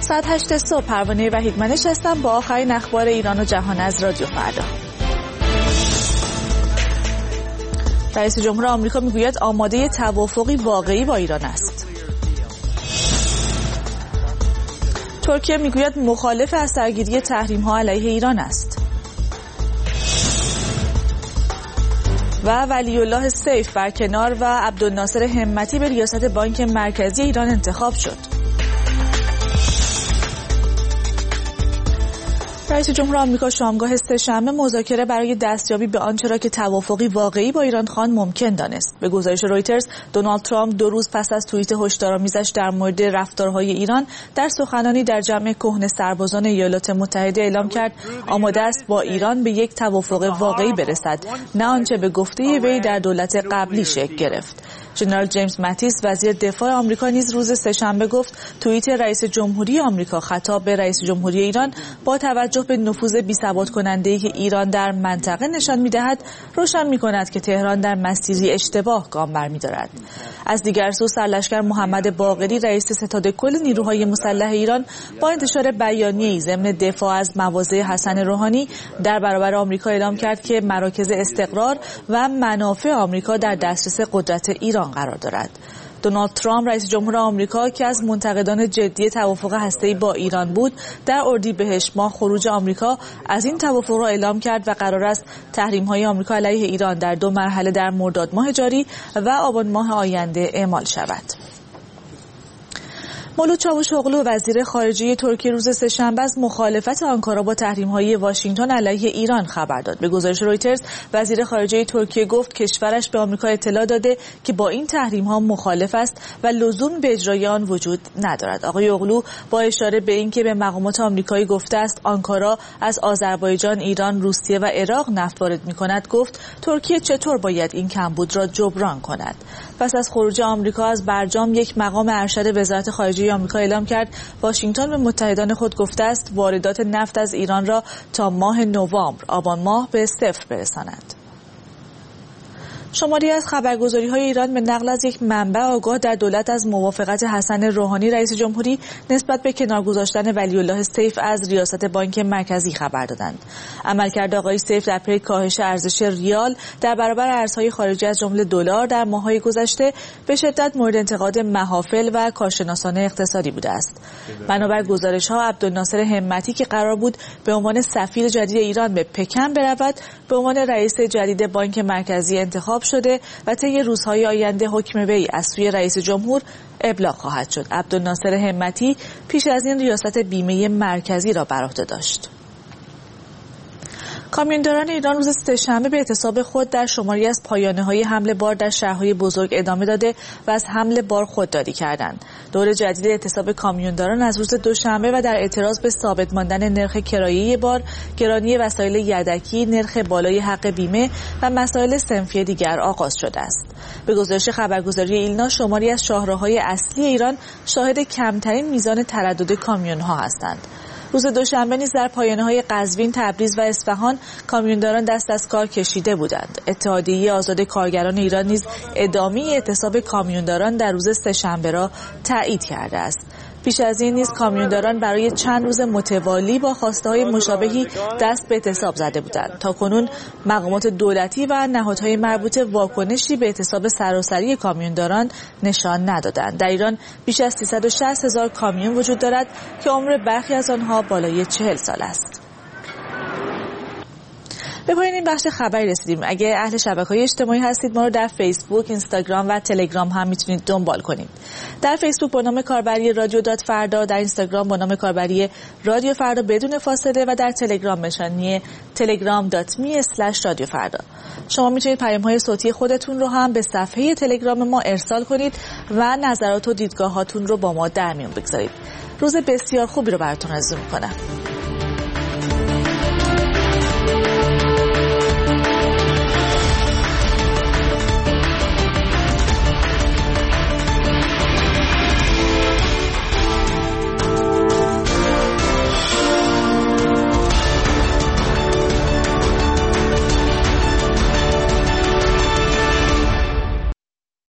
ساعت 8 صبح پروانه وحیدمنش هستم با آخرین اخبار ایران و جهان از رادیو فردا. رئیس جمهور آمریکا میگوید آماده توافقی واقعی با ایران است. ترکیه میگوید مخالف از سرگیری تحریم‌ها علیه ایران است. و ولی الله سیف برکنار و عبدالناصر همتی به ریاست بانک مرکزی ایران انتخاب شد. رئیس جمهور آمریکا شامگاه سه‌شنبه مذاکره برای دستیابی به آنچه را که توافقی واقعی با ایران خواند ممکن دانست. به گزارش رویترز، دونالد ترامپ 2 روز پس از توییت هشدارآمیزش در مورد رفتارهای ایران در سخنرانی در جمع کهنه سربازان ایالات متحده اعلام کرد آماده است با ایران به یک توافق واقعی برسد، نه آنچه به گفته وی در دولت قبلی شکل گرفت. ژنرال جیمز ماتیس وزیر دفاع آمریکا نیز روز سه‌شنبه گفت توییت رئیس جمهوری آمریکا خطاب به رئیس جمهوری ایران با توجه به نفوذ بی‌ثبات کننده‌ای که ایران در منطقه نشان می‌دهد روشن می‌کند که تهران در مسیری اشتباه گام برمی‌دارد. از دیگر سو سرلشکر محمد باقری رئیس ستاد کل نیروهای مسلح ایران با انتشار بیانیه‌ای ضمن دفاع از مواضع حسن روحانی در برابر آمریکا اعلام کرد که مراکز استقرار و منافع آمریکا در دسترس قدرت ایران قرار دارد. دونالد ترامپ رئیس جمهور آمریکا که از منتقدان جدی توافق هسته‌ای با ایران بود، در اردیبهشت ماه خروج آمریکا از این توافق را اعلام کرد و قرار است تحریم‌های آمریکا علیه ایران در 2 مرحله در مرداد ماه جاری و آبان ماه آینده اعمال شود. مولود چاوشوغلو وزیر خارجه ترکیه روز سه‌شنبه از مخالفت آنکارا با تحریم‌های واشنگتن علیه ایران خبر داد. به گزارش رویترز، وزیر خارجه ترکیه گفت کشورش به آمریکا اطلاع داده که با این تحریم‌ها مخالف است و لزوم به اجرای آن وجود ندارد. آقای اوغلو با اشاره به اینکه به مقامات آمریکایی گفته است آنکارا از آذربایجان، ایران، روسیه و عراق نفت وارد می‌کند، گفت ترکیه چطور باید این کمبود را جبران کند. پس از خروج آمریکا از برجام، یک مقام ارشد وزارت خارجه آمریکا اعلام کرد واشنگتن به متحدان خود گفته است واردات نفت از ایران را تا ماه نوامبر آبان ماه به صفر برساند. شماری از خبرگزاری‌های ایران به نقل از یک منبع آگاه در دولت از موافقت حسن روحانی رئیس جمهوری نسبت به کنار گذاشتن ولی الله سیف از ریاست بانک مرکزی خبر دادند. عملکرد آقای سیف در پی کاهش ارزش ریال در برابر ارزهای خارجی از جمله دلار در ماه‌های گذشته به شدت مورد انتقاد محافل و کارشناسان اقتصادی بوده است. بنابر گزارش‌ها عبدالناصر همتی که قرار بود به عنوان سفیر جدید ایران به پکن برود، به عنوان رئیس جدید بانک مرکزی انتخاب شده و طی روزهای آینده حکم وی از سوی رئیس جمهور ابلاغ خواهد شد. عبدالناصر همتی پیش از این ریاست بیمه مرکزی را بر عهده داشت. کامیونداران ایران روز سه‌شنبه به اعتصاب خود در شماری از پایانه‌های حمل بار در شهرهای بزرگ ادامه داده و از حمل بار خودداری کردند. دور جدید اعتصاب کامیونداران از روز دوشنبه و در اعتراض به ثابت ماندن نرخ کرایه بار، گرانی وسایل یدکی، نرخ بالای حق بیمه و مسائل صنفی دیگر آغاز شده است. به گزارش خبرگزاری ایلنا، شماری از شاهراهای اصلی ایران شاهد کمترین میزان تردد کامیون‌ها هستند. روز دوشنبه نیز در پایانه‌های قزوین، تبریز و اصفهان کامیونداران دست از کار کشیده بودند. اتحادیه آزاد کارگران ایران نیز ادامه اعتصاب کامیونداران در روز سه‌شنبه را تایید کرده است. پیش از این نیز کامیونداران برای چند روز متوالی با خواسته‌های مشابهی دست به اعتصاب زده بودند. تاکنون مقامات دولتی و نهادهای مربوطه واکنشی به اعتصاب سراسری کامیونداران نشان ندادند. در ایران بیش از 360,000 کامیون وجود دارد که عمر برخی از آنها بالای 40 سال است. به پایان این بخش خبری رسیدیم. اگه اهل شبکه‌های اجتماعی هستید، ما رو در فیسبوک، اینستاگرام و تلگرام هم میتونید دنبال کنید. در فیسبوک با نام کاربری رادیو دات فردا، در اینستاگرام با نام کاربری رادیو فردا بدون فاصله و در تلگرام نشانی telegram.me/رادیو فردا. شما میتونید پیام‌های صوتی خودتون رو هم به صفحه تلگرام ما ارسال کنید و نظرات و دیدگاهاتون رو با ما در میون بگذارید. روز بسیار خوبی رو براتون آرزو می‌کنم.